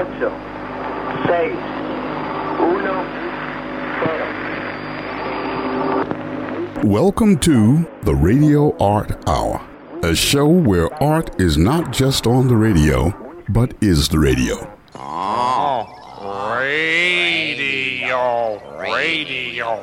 8, 6, 1, 0. Welcome to the Radio Art Hour, a show where art is not just on the radio, but is the radio. Radio.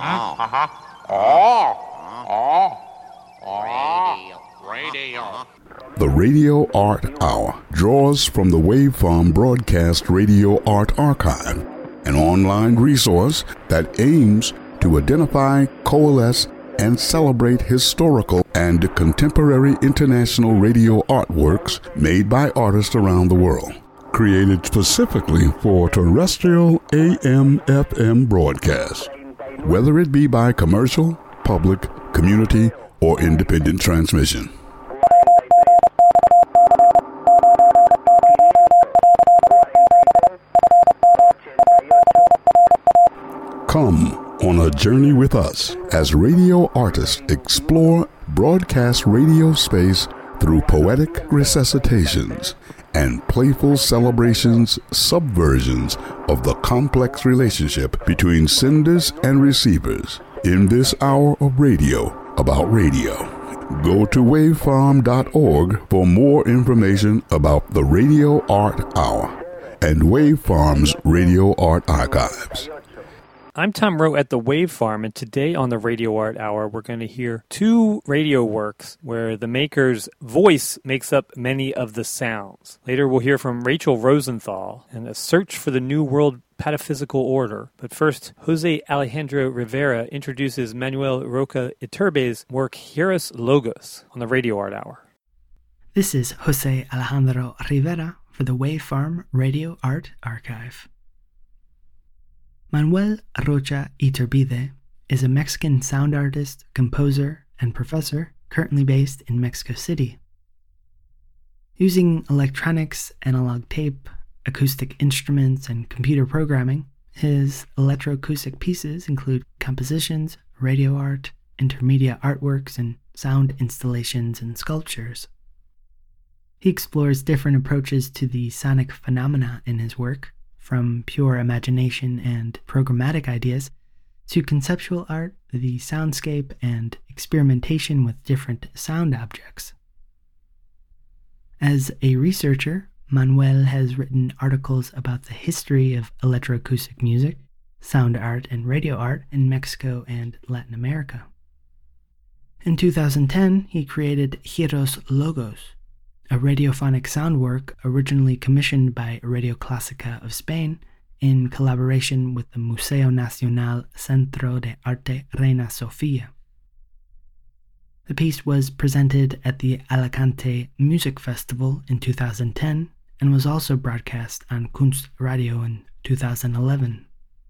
Radio. The Radio Art Hour draws from the Waveform Broadcast Radio Art Archive, an online resource that aims to identify, coalesce, and celebrate historical and contemporary international radio artworks made by artists around the world. Created specifically for terrestrial AM/FM broadcast, whether it be by commercial, public, community, or independent transmission. Come on a journey with us as radio artists explore broadcast radio space through poetic resuscitations and playful celebrations, subversions of the complex relationship between senders and receivers in this hour of radio about radio. Go to wavefarm.org for more information about the Radio Art Hour and Wavefarm's Radio Art Archives. I'm Tom Rowe at the Wavefarm, and today on the Radio Art Hour, we're going to hear two radio works where the maker's voice makes up many of the sounds. Later, we'll hear from Rachel Rosenthal and A Search for the New World Pataphysical Order. But first, Jose Alejandro Rivera introduces Manuel Roca Iturbe's work Hieros Logos on the Radio Art Hour. This is Jose Alejandro Rivera for the Wavefarm Radio Art Archive. Manuel Roca Iturbide is a Mexican sound artist, composer, and professor currently based in Mexico City. Using electronics, analog tape, acoustic instruments, and computer programming, his electroacoustic pieces include compositions, radio art, intermedia artworks, and sound installations and sculptures. He explores different approaches to the sonic phenomena in his work, from pure imagination and programmatic ideas to conceptual art, the soundscape, and experimentation with different sound objects. As a researcher, Manuel has written articles about the history of electroacoustic music, sound art, and radio art in Mexico and Latin America. In 2010, he created Hieros Logos, a radiophonic sound work originally commissioned by Radio Clásica of Spain in collaboration with the Museo Nacional Centro de Arte Reina Sofía. The piece was presented at the Alicante Music Festival in 2010 and was also broadcast on Kunstradio in 2011.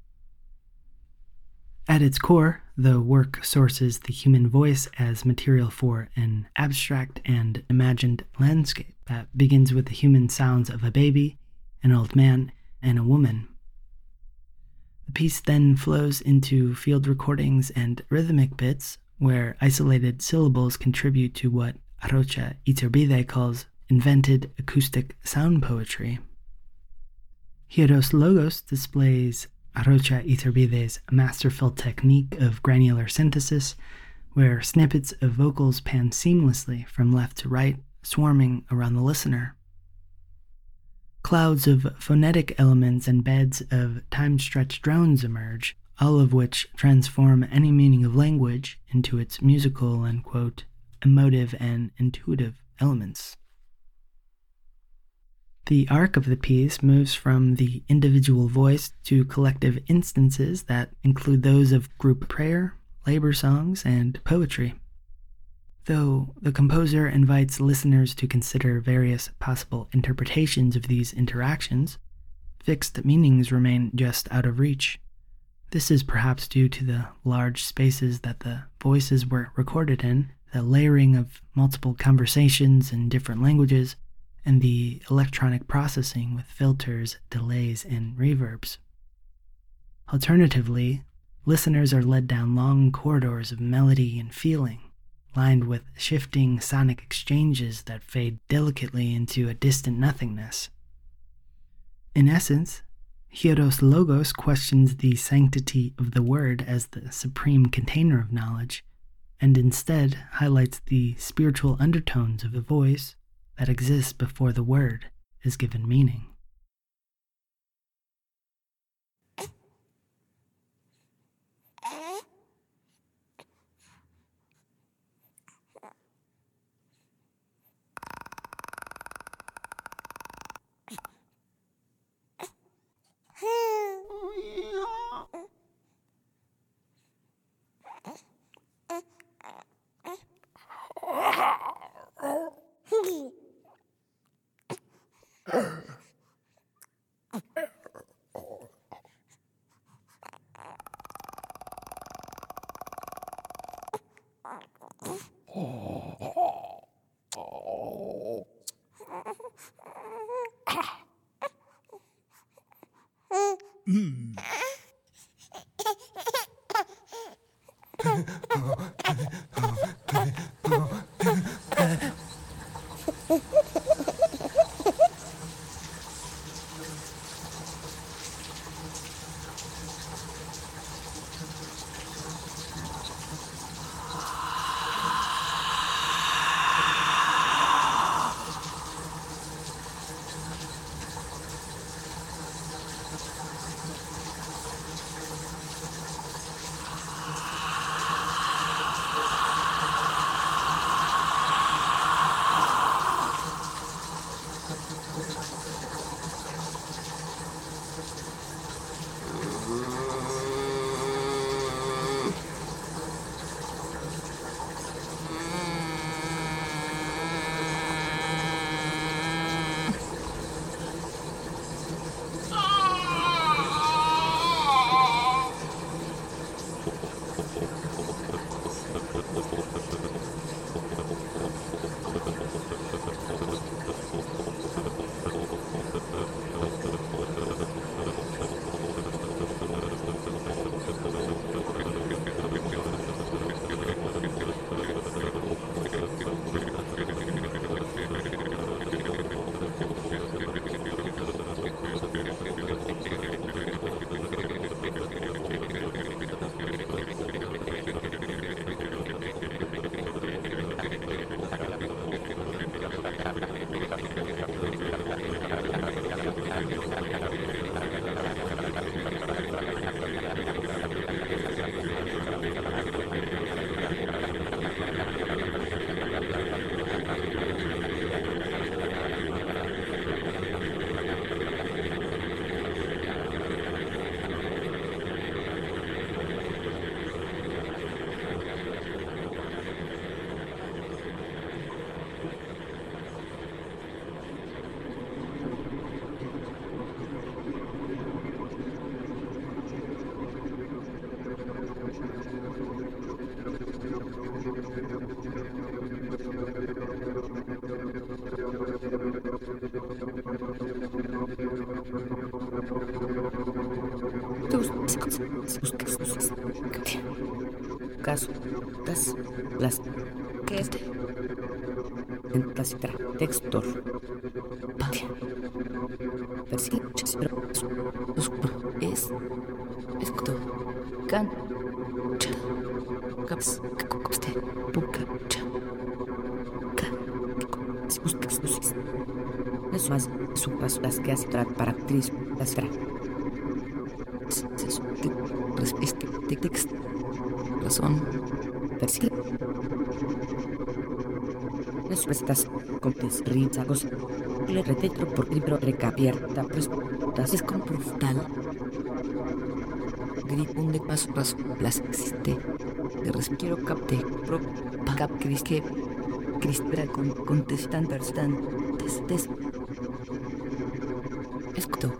At its core, the work sources the human voice as material for an abstract and imagined landscape that begins with the human sounds of a baby, an old man, and a woman. The piece then flows into field recordings and rhythmic bits, where isolated syllables contribute to what Roca Iturbide calls invented acoustic sound poetry. Hieros Logos displays Roca Iturbide's masterful technique of granular synthesis, where snippets of vocals pan seamlessly from left to right, swarming around the listener. Clouds of phonetic elements and beds of time-stretched drones emerge, all of which transform any meaning of language into its musical and, quote, emotive and intuitive elements. The arc of the piece moves from the individual voice to collective instances that include those of group prayer, labor songs, and poetry. Though the composer invites listeners to consider various possible interpretations of these interactions, fixed meanings remain just out of reach. This is perhaps due to the large spaces that the voices were recorded in, the layering of multiple conversations in different languages, and the electronic processing with filters, delays, and reverbs. Alternatively, listeners are led down long corridors of melody and feeling, lined with shifting sonic exchanges that fade delicately into a distant nothingness. In essence, Hieros Logos questions the sanctity of the word as the supreme container of knowledge, and instead highlights the spiritual undertones of a voice that exists before the word is given meaning. Caso, las que en clasitra textor es esto can caps puca es más su paso las que hace para actriz las tra este texto razón respuestas contestas le retetro por libro recapierta respuestas es con brutal gripun de paso las existe de respiro capte pro cap que cristra con contestan testes esto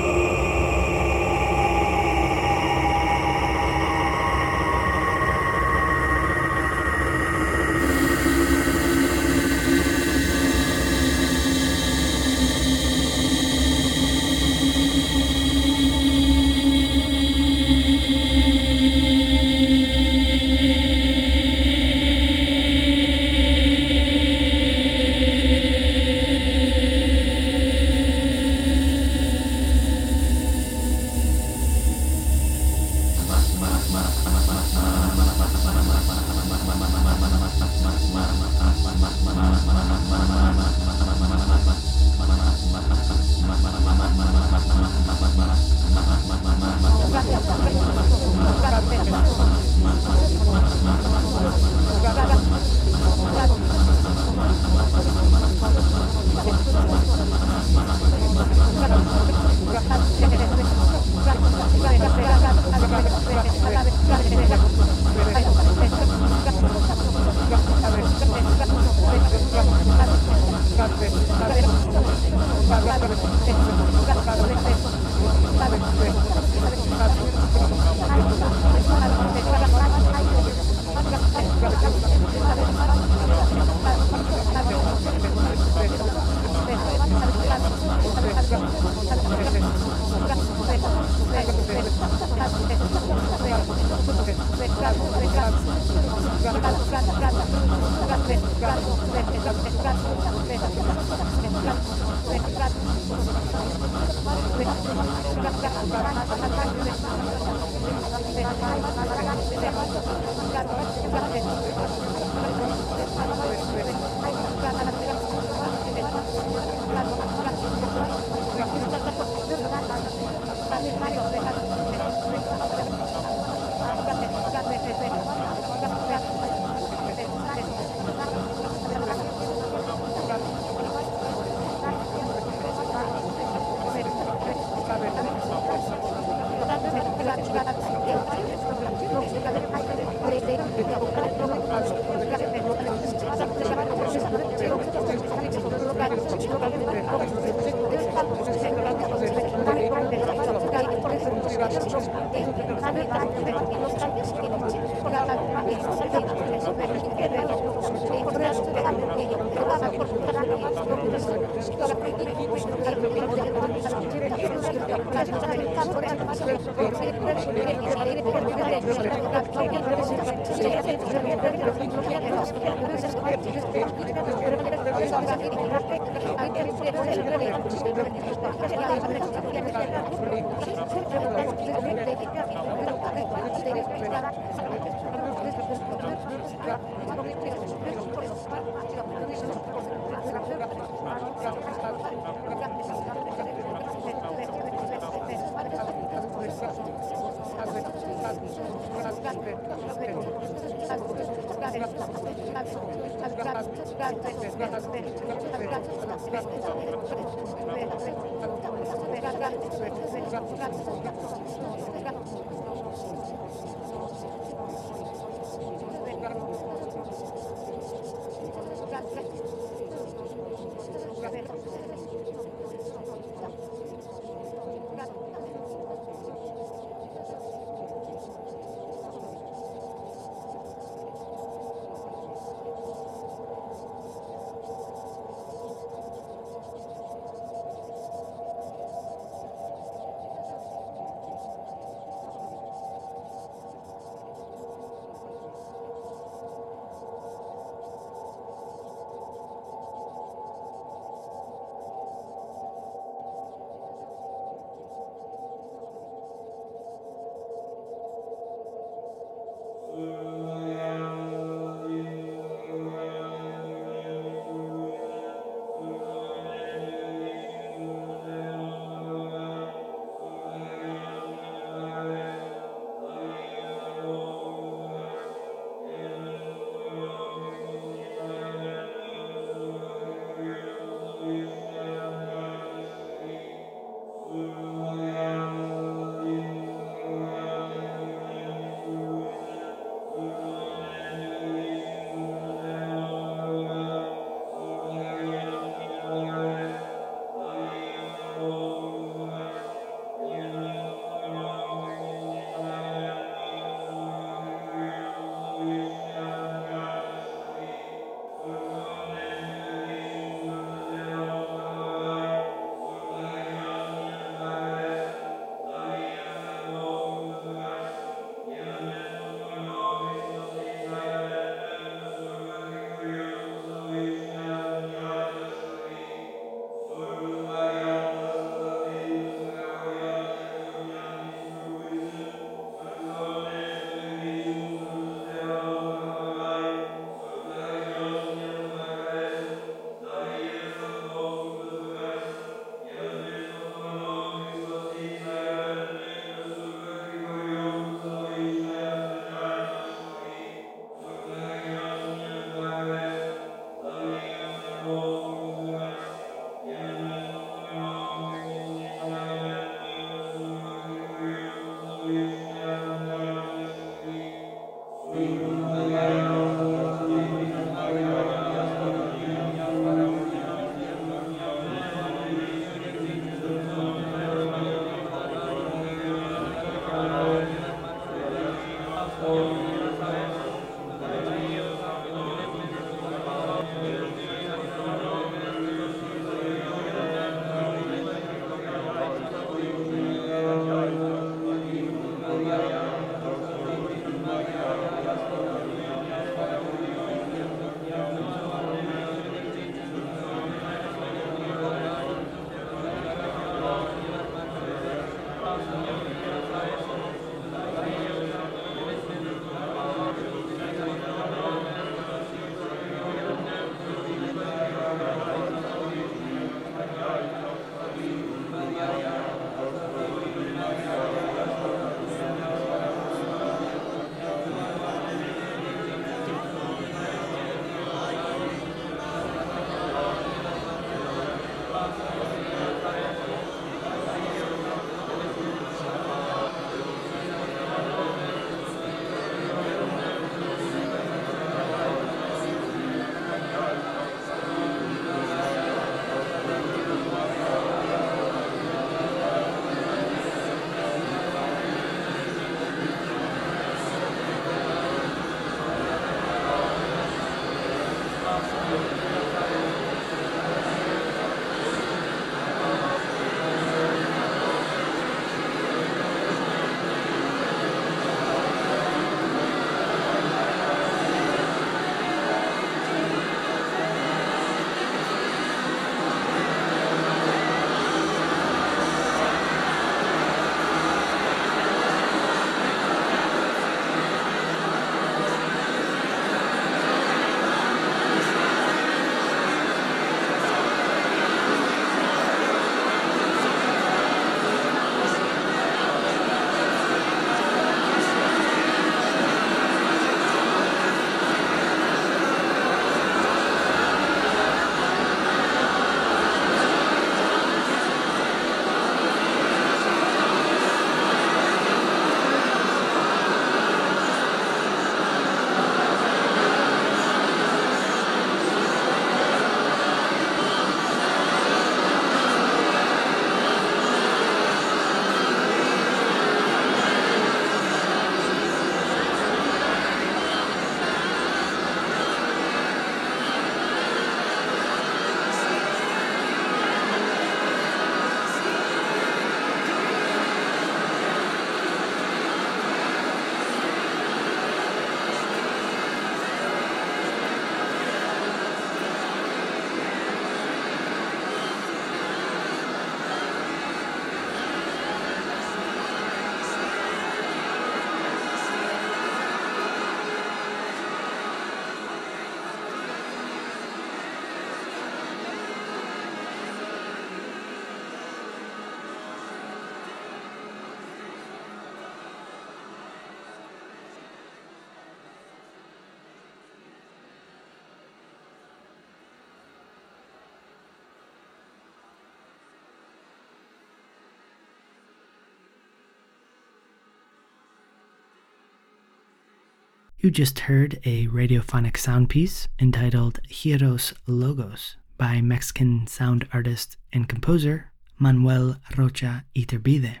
You just heard a radiophonic sound piece entitled Giros Logos by Mexican sound artist and composer Manuel Rocha Iturbide.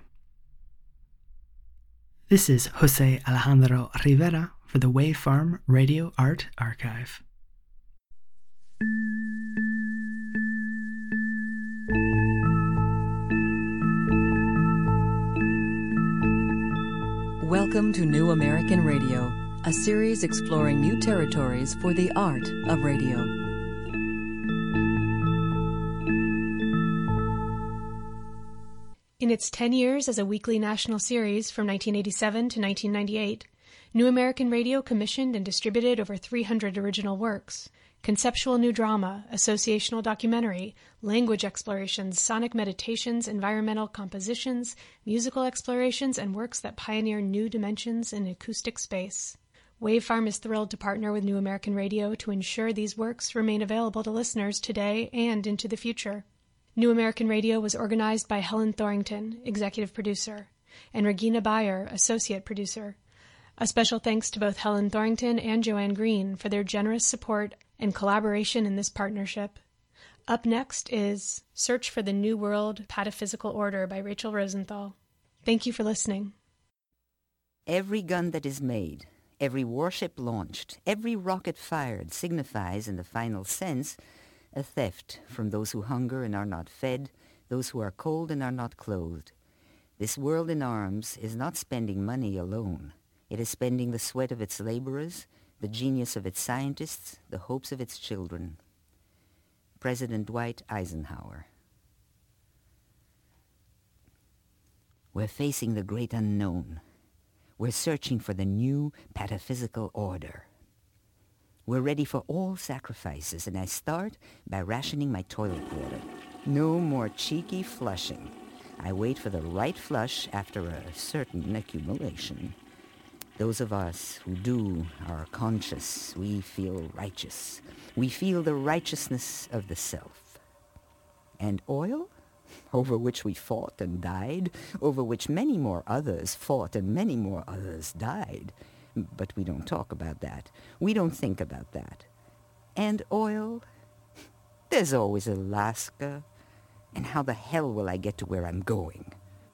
This is Jose Alejandro Rivera for the Wavefarm Radio Art Archive. Welcome to New American Radio, a series exploring new territories for the art of radio. In its 10 years as a weekly national series from 1987 to 1998, New American Radio commissioned and distributed over 300 original works. Conceptual new drama, associational documentary, language explorations, sonic meditations, environmental compositions, musical explorations, and works that pioneer new dimensions in acoustic space. Wavefarm is thrilled to partner with New American Radio to ensure these works remain available to listeners today and into the future. New American Radio was organized by Helen Thorington, executive producer, and Regina Bayer, associate producer. A special thanks to both Helen Thorington and Joanne Green for their generous support and collaboration in this partnership. Up next is Search for the New World Pataphysical Order by Rachel Rosenthal. Thank you for listening. Every gun that is made, every warship launched, every rocket fired signifies, in the final sense, a theft from those who hunger and are not fed, those who are cold and are not clothed. This world in arms is not spending money alone. It is spending the sweat of its laborers, the genius of its scientists, the hopes of its children. President Dwight Eisenhower. We're facing the great unknown. We're searching for the new pataphysical order. We're ready for all sacrifices, and I start by rationing my toilet water. No more cheeky flushing. I wait for the right flush after a certain accumulation. Those of us who do are conscious. We feel righteous. We feel the righteousness of the self. And oil? Over which we fought and died, over which many more others fought and many more others died. But we don't talk about that. We don't think about that. And oil? There's always Alaska. And how the hell will I get to where I'm going?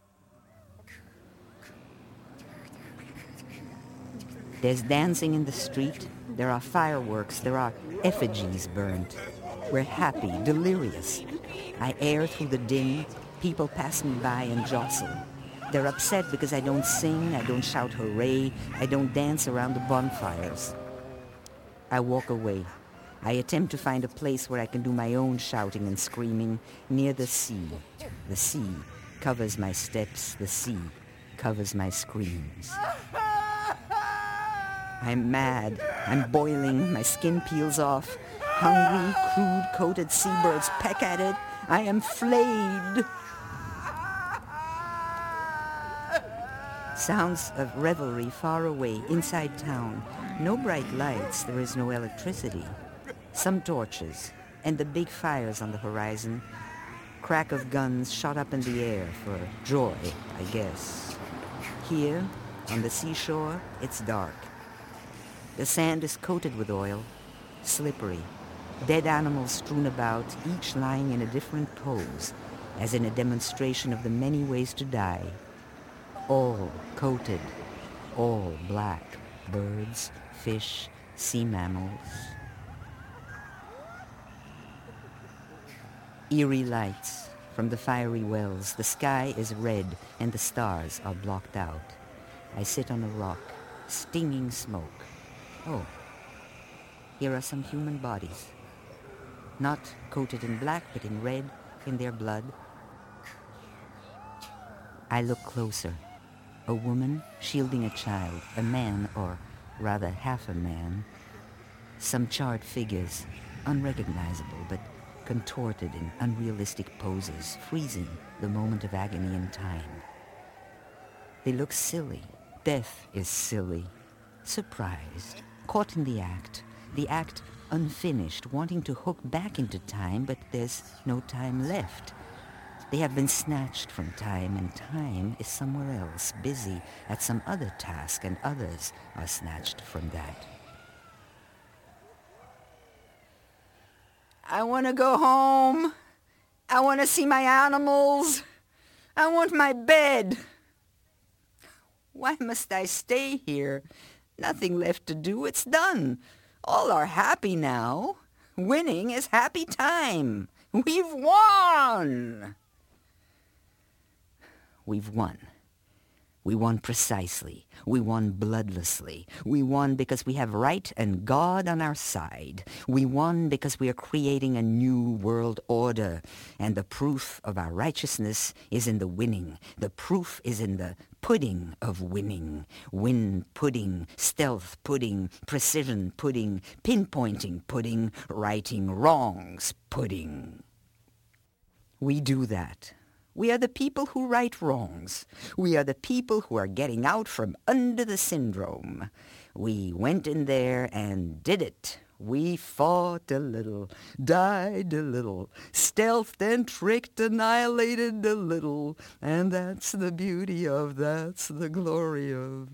There's dancing in the street. There are fireworks. There are effigies burnt. We're happy, delirious. I air through the din. People pass me by and jostle. They're upset because I don't sing, I don't shout hooray, I don't dance around the bonfires. I walk away. I attempt to find a place where I can do my own shouting and screaming near the sea. The sea covers my steps. The sea covers my screams. I'm mad. I'm boiling. My skin peels off. Hungry, crude-coated seabirds peck at it. I am flayed. Sounds of revelry far away, inside town. No bright lights. There is no electricity. Some torches, and the big fires on the horizon. Crack of guns shot up in the air for joy, I guess. Here, on the seashore, it's dark. The sand is coated with oil, slippery. Dead animals strewn about, each lying in a different pose, as in a demonstration of the many ways to die. All coated, all black. Birds, fish, sea mammals. Eerie lights from the fiery wells. The sky is red and the stars are blocked out. I sit on a rock, stinging smoke. Oh, here are some human bodies. Not coated in black, but in red, in their blood. I look closer. A woman shielding a child, a man, or rather half a man. Some charred figures, unrecognizable, but contorted in unrealistic poses, freezing the moment of agony and time. They look silly. Death is silly. Surprised, caught in the act unfinished, wanting to hook back into time, but there's no time left. They have been snatched from time, and time is somewhere else, busy at some other task, and others are snatched from that. I want to go home. I want to see my animals. I want my bed. Why must I stay here? Nothing left to do. It's done. All are happy now. Winning is happy time. We've won. We've won. We won precisely. We won bloodlessly. We won because we have right and God on our side. We won because we are creating a new world order. And the proof of our righteousness is in the winning. The proof is in the pudding of winning. Win pudding, stealth pudding, precision pudding, pinpointing pudding, righting wrongs pudding. We do that. We are the people who right wrongs. We are the people who are getting out from under the syndrome. We went in there and did it. We fought a little, died a little, stealthed and tricked, annihilated a little. And that's the beauty of, that's the glory of.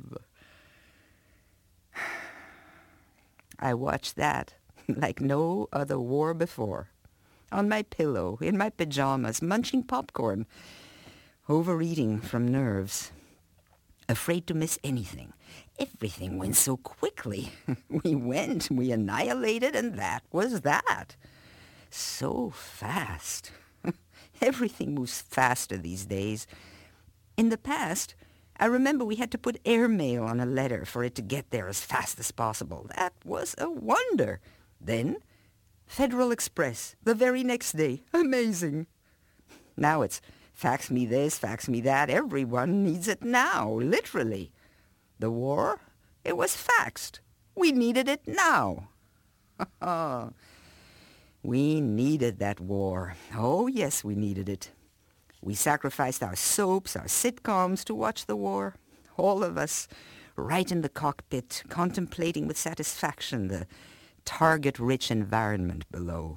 I watched that like no other war before. On my pillow, in my pajamas, munching popcorn, overeating from nerves, afraid to miss anything. Everything went so quickly. We went, we annihilated, and that was that. So fast. Everything moves faster these days. In the past, I remember we had to put airmail on a letter for it to get there as fast as possible. That was a wonder. Then, Federal Express, the very next day. Amazing. Now it's fax me this, fax me that. Everyone needs it now, literally. The war, it was faxed. We needed it now. We needed that war. Oh, yes, we needed it. We sacrificed our soaps, our sitcoms to watch the war. All of us, right in the cockpit, contemplating with satisfaction the target-rich environment below.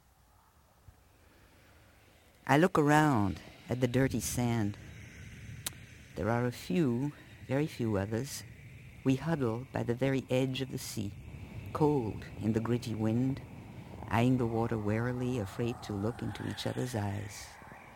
I look around at the dirty sand. There are a few, very few others. We huddle by the very edge of the sea, cold in the gritty wind, eyeing the water warily, afraid to look into each other's eyes.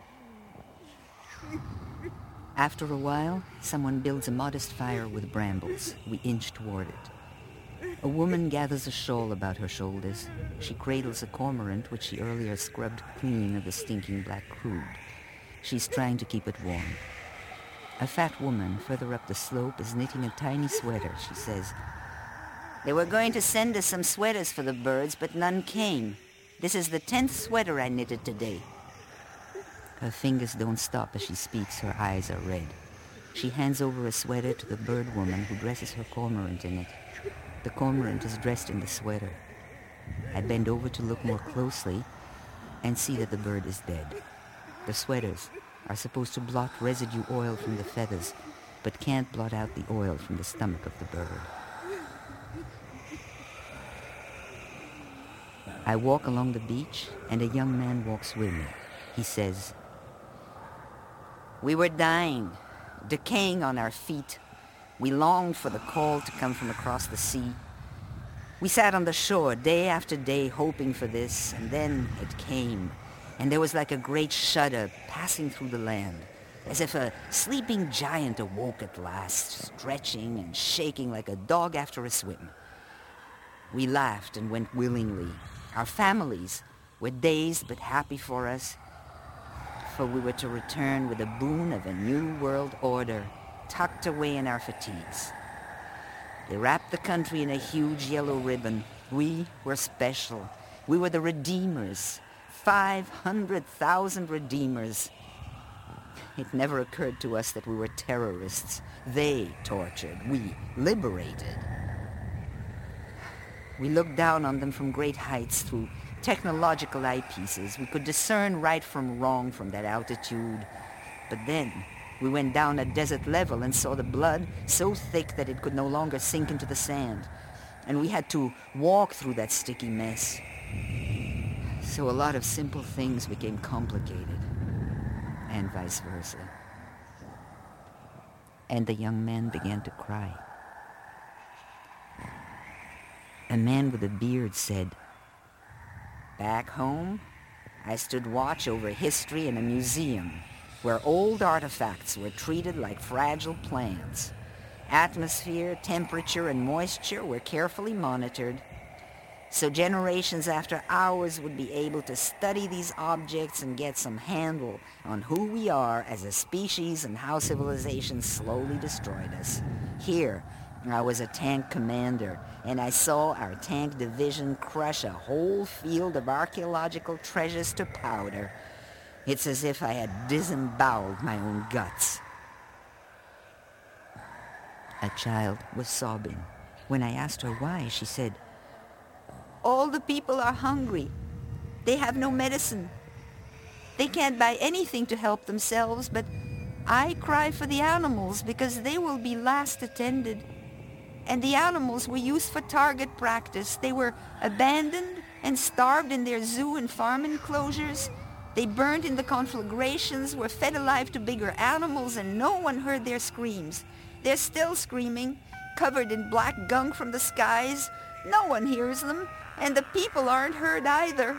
After a while, someone builds a modest fire with brambles. We inch toward it. A woman gathers a shawl about her shoulders. She cradles a cormorant which she earlier scrubbed clean of the stinking black crude. She's trying to keep it warm. A fat woman further up the slope is knitting a tiny sweater. She says, "They were going to send us some sweaters for the birds, but none came. This is the 10th sweater I knitted today." Her fingers don't stop as she speaks. Her eyes are red. She hands over a sweater to the bird woman who dresses her cormorant in it. The cormorant is dressed in the sweater. I bend over to look more closely and see that the bird is dead. The sweaters are supposed to blot residue oil from the feathers, but can't blot out the oil from the stomach of the bird. I walk along the beach, and a young man walks with me. He says, "We were dying, decaying on our feet. We longed for the call to come from across the sea. We sat on the shore day after day hoping for this, and then it came, and there was like a great shudder passing through the land, as if a sleeping giant awoke at last, stretching and shaking like a dog after a swim. We laughed and went willingly. Our families were dazed but happy for us, for we were to return with the boon of a new world order, tucked away in our fatigues. They wrapped the country in a huge yellow ribbon. We were special. We were the redeemers. 500,000 redeemers. It never occurred to us that we were terrorists. They tortured. We liberated. We looked down on them from great heights through technological eyepieces. We could discern right from wrong from that altitude. But then we went down at desert level and saw the blood so thick that it could no longer sink into the sand. And we had to walk through that sticky mess. So a lot of simple things became complicated, and vice versa. And the young man began to cry. A man with a beard said, Back home, I stood watch over history in a museum where old artifacts were treated like fragile plants. Atmosphere, temperature, and moisture were carefully monitored, so generations after ours would be able to study these objects and get some handle on who we are as a species and how civilization slowly destroyed us. Here, I was a tank commander, and I saw our tank division crush a whole field of archaeological treasures to powder. It's as if I had disemboweled my own guts. A child was sobbing. When I asked her why, she said, "All the people are hungry. They have no medicine. They can't buy anything to help themselves, but I cry for the animals because they will be last attended. And the animals were used for target practice. They were abandoned and starved in their zoo and farm enclosures. They burned in the conflagrations, were fed alive to bigger animals, and no one heard their screams. They're still screaming, covered in black gunk from the skies. No one hears them, and the people aren't heard either."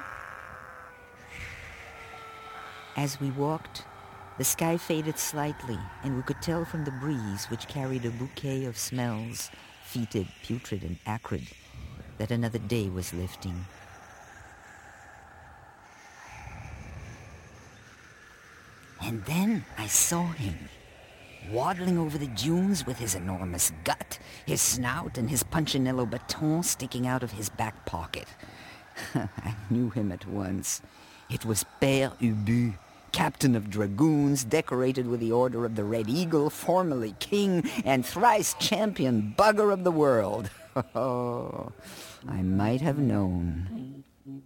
As we walked, the sky faded slightly, and we could tell from the breeze, which carried a bouquet of smells, fetid, putrid, and acrid, that another day was lifting. And then I saw him, waddling over the dunes with his enormous gut, his snout, and his punchinello baton sticking out of his back pocket. I knew him at once. It was Père Ubu, captain of dragoons, decorated with the Order of the Red Eagle, formerly king, and thrice champion bugger of the world. Oh, I might have known.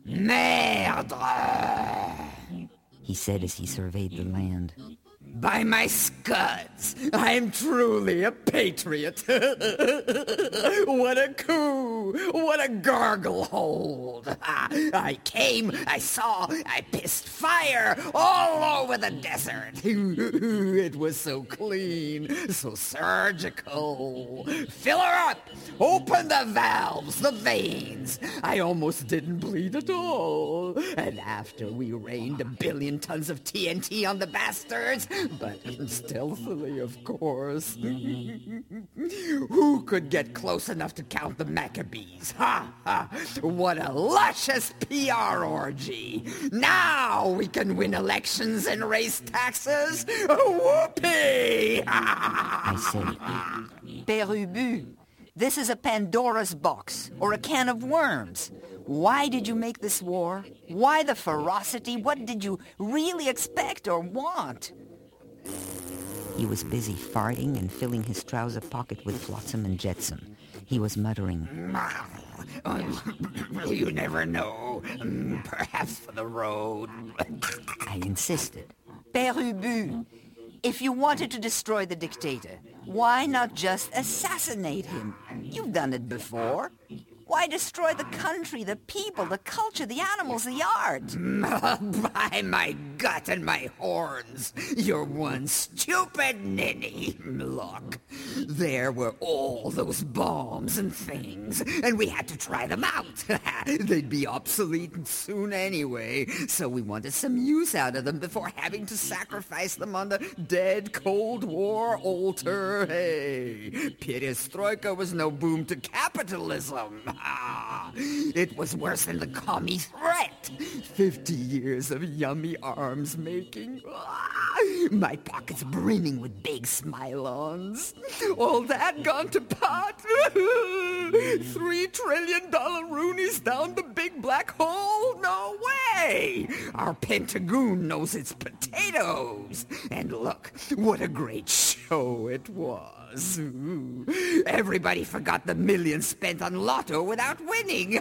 "Merde!" he said as he surveyed the land. "By my scuds, I'm truly a patriot. What a coup! What a gargle hold! I came, I saw, I pissed fire all over the desert. It was so clean, so surgical. Fill her up! Open the valves, the veins. I almost didn't bleed at all. And after we rained 1 billion tons of TNT on the bastards, but stealthily, of course. Who could get close enough to count the Maccabees? Ha ha! What a luscious PR orgy! Now we can win elections and raise taxes. Whoopee! I said, "Père Ubu, this is a Pandora's box or a can of worms. Why did you make this war? Why the ferocity? What did you really expect or want?" He was busy farting and filling his trouser pocket with flotsam and jetsam. He was muttering, "You never know. Perhaps for the road." I insisted, "Père Ubu, if you wanted to destroy the dictator, why not just assassinate him? You've done it before. Why destroy the country, the people, the culture, the animals, the art?" "By my gut and my horns, you're one stupid ninny. Look, there were all those bombs and things, and we had to try them out. They'd be obsolete soon anyway, so we wanted some use out of them before having to sacrifice them on the dead Cold War altar. Hey, perestroika was no boom to capitalism. It was worse than the commie threat. 50 years of yummy arms making. My pockets brimming with big smile-ons. All that gone to pot. $3 trillion Roonies down the big black hole? No way! Our Pentagoon knows its potatoes. And look, what a great show it was. Everybody forgot the millions spent on Lotto without winning.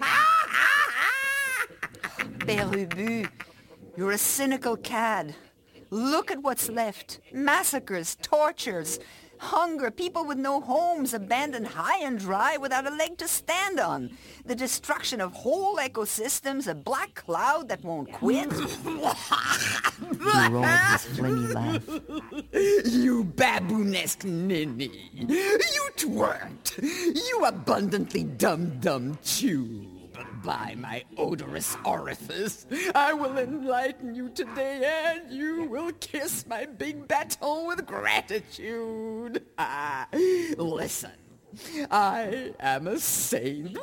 Père Ubu, you're a cynical cad. Look at what's left. Massacres, tortures, hunger, people with no homes abandoned high and dry without a leg to stand on. The destruction of whole ecosystems, a black cloud that won't quit." He roared his phlegmy laugh. "You baboonesque ninny. You twerked. You abundantly dumb tube. by my odorous orifice. I will enlighten you today, and you will kiss my big baton with gratitude. Listen, I am a saint.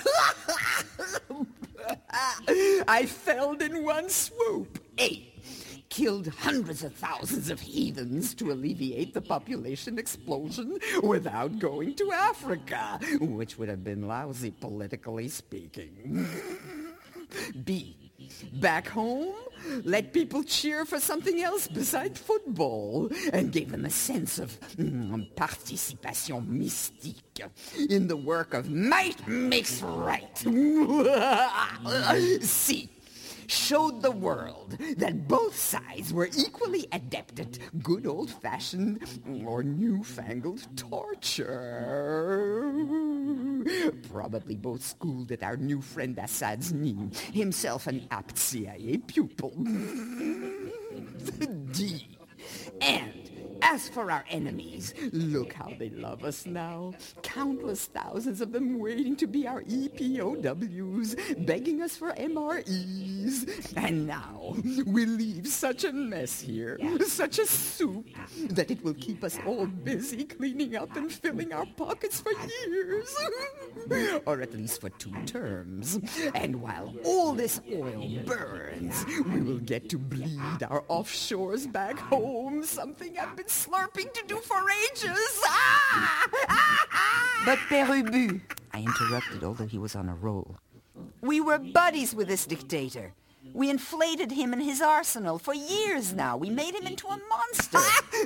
I felled in one swoop. Killed hundreds of thousands of heathens to alleviate the population explosion without going to Africa, which would have been lousy politically speaking. B. Back home, let people cheer for something else besides football and gave them a sense of participation mystique in the work of might makes right. C. Showed the world that both sides were equally adept at good old-fashioned or newfangled torture. Probably both schooled at our new friend Assad's knee, himself an apt CIA pupil. D. And as for our enemies, look how they love us now. Countless thousands of them waiting to be our EPOWs, begging us for MREs. And now we leave such a mess here, such a soup, that it will keep us all busy cleaning up and filling our pockets for years. Or at least for 2 terms. And while all this oil burns, we will get to bleed our offshores back home, something I've been slurping to do for ages. But Père Ubu, I interrupted, although he was on a roll. We were buddies with this dictator. We inflated him and his arsenal for years now. We made him into a monster.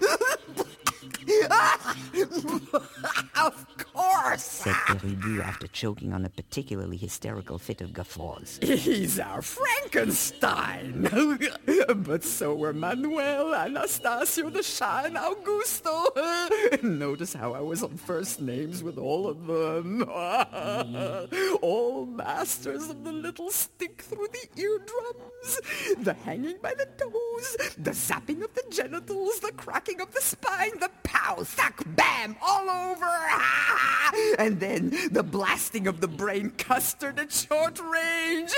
Of course, said Père Ubu after choking on a particularly hysterical fit of guffaws. He's our Frankenstein. But so were Manuel, Anastasio, the Shah, and Augusto. Notice how I was on first names with all of them. All masters of the little stick through the eardrums, the hanging by the toes, the zapping of the genitals, the cracking of the spine, the pow, thack, bam, all over. And then the blasting of the brain custard at short range.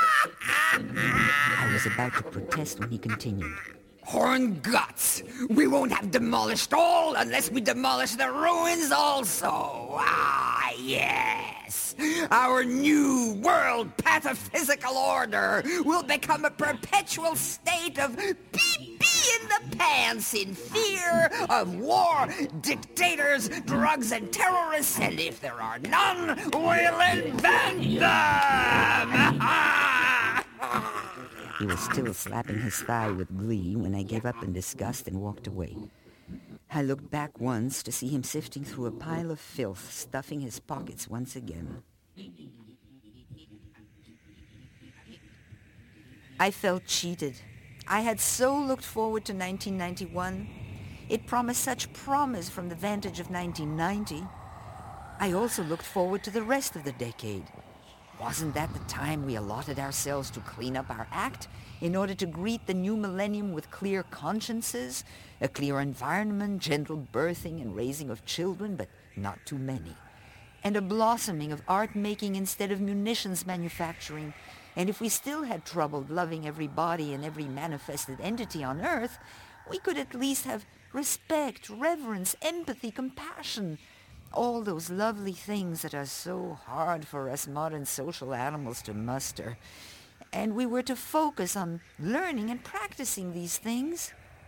I was about to protest when he continued. Horn guts! We won't have demolished all unless we demolish the ruins also! Yes! Our new world pataphysical order will become a perpetual state of pee-pee in the pants in fear of war, dictators, drugs, and terrorists, and if there are none, we'll invent them! He was still slapping his thigh with glee when I gave up in disgust and walked away. I looked back once to see him sifting through a pile of filth, stuffing his pockets once again. I felt cheated. I had so looked forward to 1991. It promised such promise from the vantage of 1990. I also looked forward to the rest of the decade. Wasn't that the time we allotted ourselves to clean up our act in order to greet the new millennium with clear consciences, a clear environment, gentle birthing and raising of children, but not too many, and a blossoming of art-making instead of munitions manufacturing? And if we still had trouble loving every body and every manifested entity on Earth, we could at least have respect, reverence, empathy, compassion, all those lovely things that are so hard for us modern social animals to muster. And we were to focus on learning and practicing these things.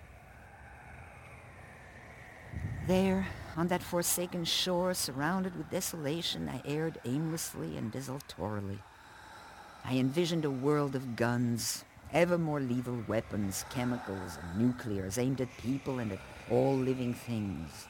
There, on that forsaken shore, surrounded with desolation, I erred aimlessly and desultorily. I envisioned a world of guns, ever more lethal weapons, chemicals and nuclears aimed at people and at all living things.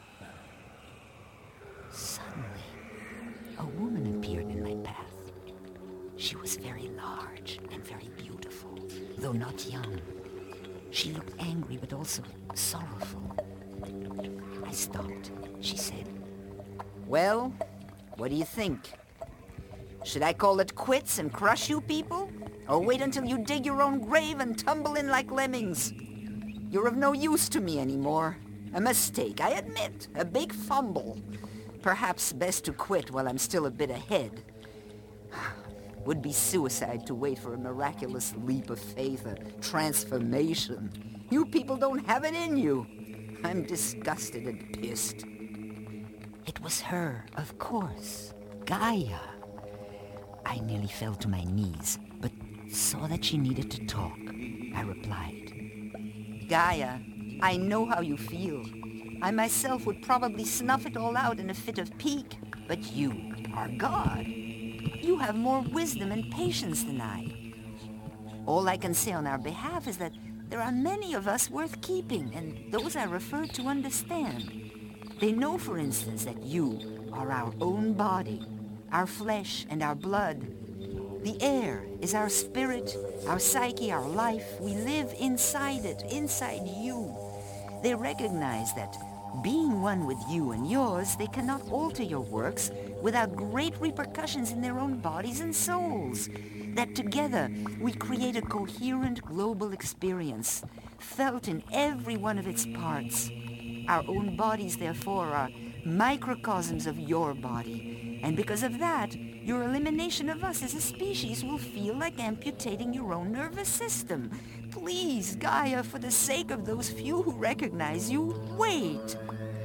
Suddenly, a woman appeared in my path. She was very large and very beautiful, though not young. She looked angry but also sorrowful. I stopped. She said, "Well, what do you think? Should I call it quits and crush you people? Or wait until you dig your own grave and tumble in like lemmings? You're of no use to me anymore. A mistake, I admit. A big fumble. Perhaps best to quit while I'm still a bit ahead." would be suicide to wait for a miraculous leap of faith, a transformation. You people don't have it in you. I'm disgusted and pissed. It was her, of course. Gaia. I nearly fell to my knees, but saw that she needed to talk. I replied, Gaia, I know how you feel. I myself would probably snuff it all out in a fit of pique, but you are God. You have more wisdom and patience than I. All I can say on our behalf is that there are many of us worth keeping, and those I refer to understand. They know, for instance, that you are our own body, our flesh and our blood. The air is our spirit, our psyche, our life. We live inside it, inside you. They recognize that being one with you and yours, they cannot alter your works without great repercussions in their own bodies and souls. That together we create a coherent global experience, felt in every one of its parts. Our own bodies, therefore, are microcosms of your body. And because of that, your elimination of us as a species will feel like amputating your own nervous system. Please, Gaia, for the sake of those few who recognize you, wait.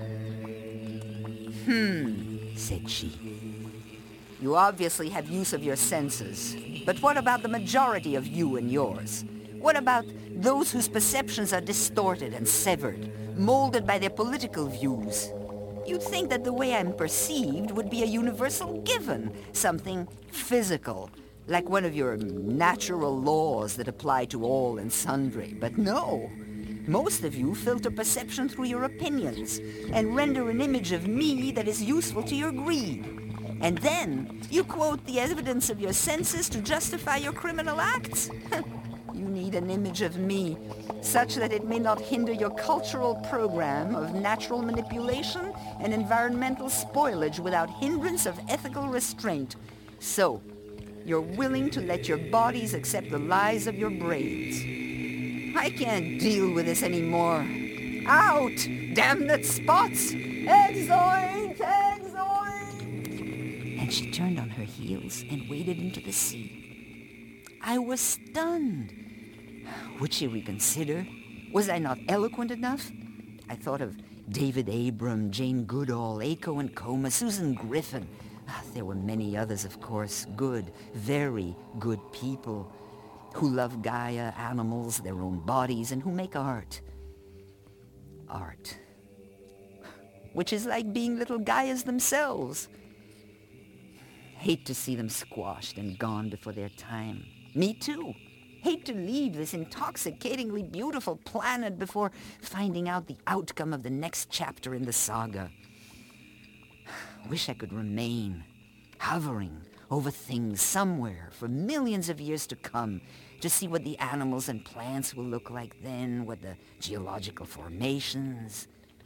Said she. You obviously have use of your senses. But what about the majority of you and yours? What about those whose perceptions are distorted and severed, molded by their political views? You'd think that the way I'm perceived would be a universal given, something physical, like one of your natural laws that apply to all and sundry. But no, most of you filter perception through your opinions and render an image of me that is useful to your greed. And then you quote the evidence of your senses to justify your criminal acts. You need an image of me, such that it may not hinder your cultural program of natural manipulation and environmental spoilage without hindrance of ethical restraint. So, you're willing to let your bodies accept the lies of your brains. I can't deal with this anymore. Out! Damned spots! Exoid! Exoid! And she turned on her heels and waded into the sea. I was stunned. Would she reconsider? Was I not eloquent enough? I thought of David Abram, Jane Goodall, Aiko and Coma, Susan Griffin. There were many others, of course, good, very good people who love Gaia, animals, their own bodies, and who make art. Art. Which is like being little Gaias themselves. Hate to see them squashed and gone before their time. Me too. Hate to leave this intoxicatingly beautiful planet before finding out the outcome of the next chapter in the saga. Wish I could remain, hovering over things somewhere for millions of years to come, to see what the animals and plants will look like then, what the geological formations.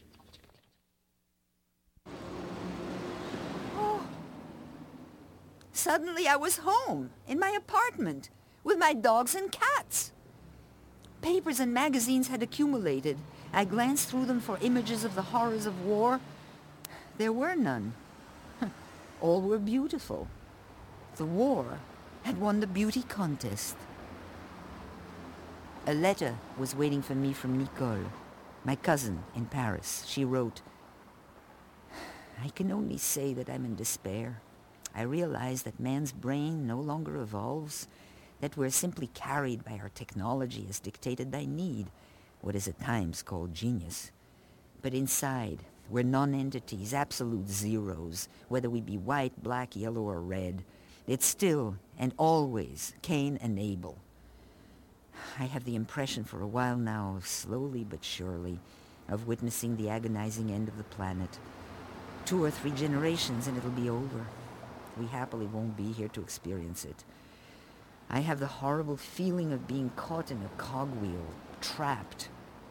Oh. Suddenly I was home, in my apartment, with my dogs and cats. Papers and magazines had accumulated. I glanced through them for images of the horrors of war. There were none. All were beautiful. The war had won the beauty contest. A letter was waiting for me from Nicole, my cousin in Paris. She wrote, I can only say that I'm in despair. I realize that man's brain no longer evolves, that we're simply carried by our technology as dictated by need, what is at times called genius. But inside, we're non-entities, absolute zeros, whether we be white, black, yellow, or red. It's still and always Cain and Abel. I have the impression for a while now, slowly but surely, of witnessing the agonizing end of the planet. 2 or 3 generations and it'll be over. We happily won't be here to experience it. I have the horrible feeling of being caught in a cogwheel, trapped.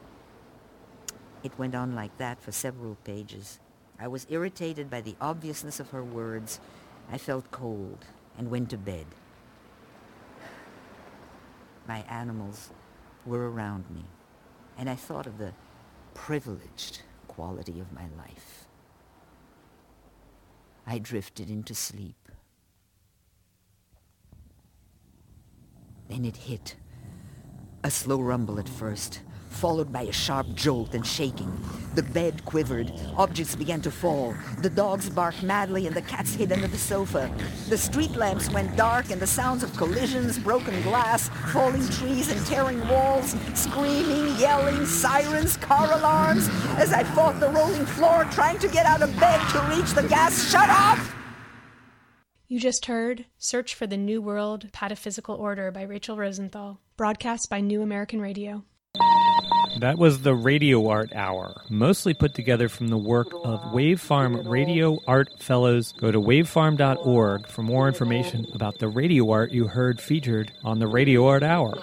It went on like that for several pages. I was irritated by the obviousness of her words. I felt cold and went to bed. My animals were around me, and I thought of the privileged quality of my life. I drifted into sleep. Then it hit. A slow rumble at first, followed by a sharp jolt and shaking. The bed quivered. Objects began to fall. The dogs barked madly and the cats hid under the sofa. The street lamps went dark and the sounds of collisions, broken glass, falling trees and tearing walls, screaming, yelling, sirens, car alarms, as I fought the rolling floor trying to get out of bed to reach the gas shut-off. You just heard Search for the New World Pataphysical Order by Rachel Rosenthal, broadcast by New American Radio. That was the Radio Art Hour, mostly put together from the work of Wave Farm Radio Art Fellows. Go to wavefarm.org for more information about the radio art you heard featured on the Radio Art Hour.